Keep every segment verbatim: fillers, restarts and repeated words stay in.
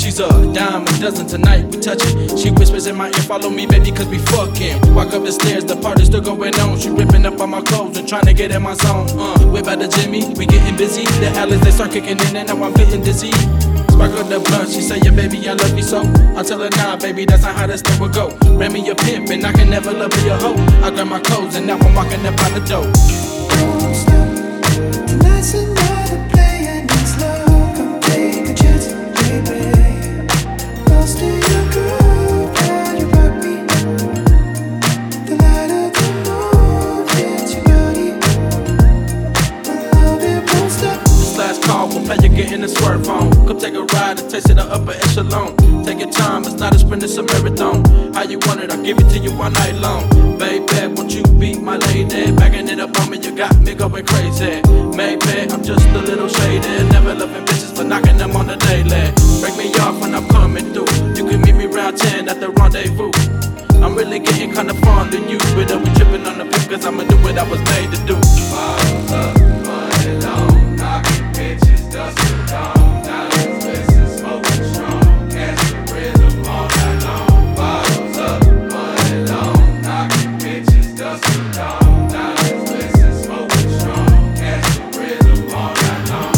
She's a dime a dozen, tonight we touchin'. She whispers in my ear, follow me baby cause we fuckin'. Walk up the stairs, the party's still going on. She ripping up all my clothes and trying to get in my zone. uh, Whip out the Jimmy, we getting busy. The Alice, they start kicking in and now I'm feeling dizzy. Sparkle the blunt, she say, yeah baby I love you so. I tell her nah baby, that's not how this thing would go. Ran me a pimp and I can never love you a hoe. I grab my clothes and now I'm walking up out the door. Don't stop, tonight's another play and it's love. Come take a chance, baby. Lost in your groove, how you rock me. The light of the moon hits your body. My love, it won't stop. This last call will play you getting a swerve on. Come take a ride and taste of the upper echelon. Take your time, it's not a sprint, it's a marathon. How you want it, I'll give it to you all night long. Baby, won't you be my lady? Backing it up on me, you got me going crazy. Maybe I'm just a little shady. Never loving bitches for knocking them on the daily. Break me off when I'm coming through. You can meet me round ten at the rendezvous. I'm really getting kinda fond of you, but I'll be tripping on the beat cause I'ma do what I was made to do. Bottles up, money long, knocking bitches, dust to dawn. Diamonds glisten, smoking strong, catch the rhythm all night long. Bottles up, money long, knocking bitches, dust to dawn. Diamonds glisten, smoking strong, catch the rhythm all night long.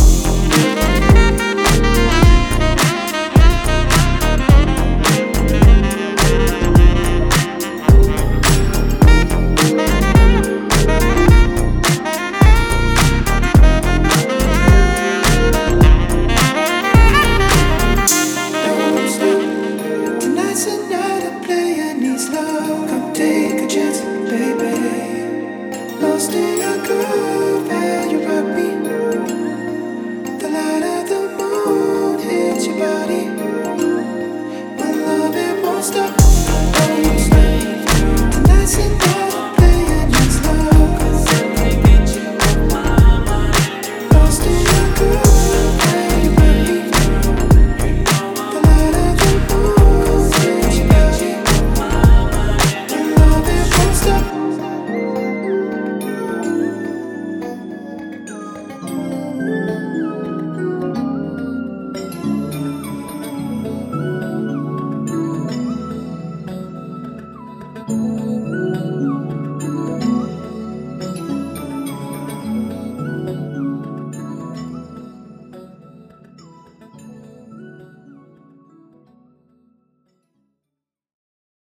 Don't stop, tonight's another play and it's love. Come take a chance, baby. Lost in your groove.